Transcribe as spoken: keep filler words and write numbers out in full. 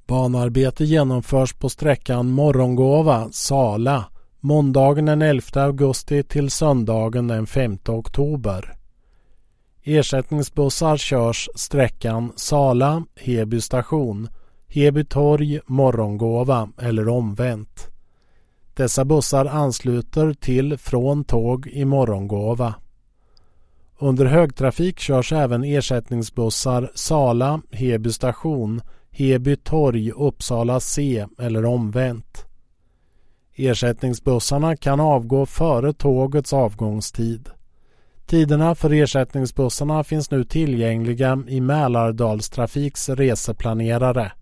Banarbete genomförs på sträckan Morgongåva-Sala måndagen den elfte augusti till söndagen den femte oktober. Ersättningsbussar körs sträckan Sala-Heby station, Heby torg, Morgongåva eller omvänt. Dessa bussar ansluter till från tåg i Morgongåva. Under högtrafik körs även ersättningsbussar Sala, Heby station, Heby torg, Uppsala C eller omvänt. Ersättningsbussarna kan avgå före tågets avgångstid. Tiderna för ersättningsbussarna finns nu tillgängliga i Mälardalstrafiks reseplanerare.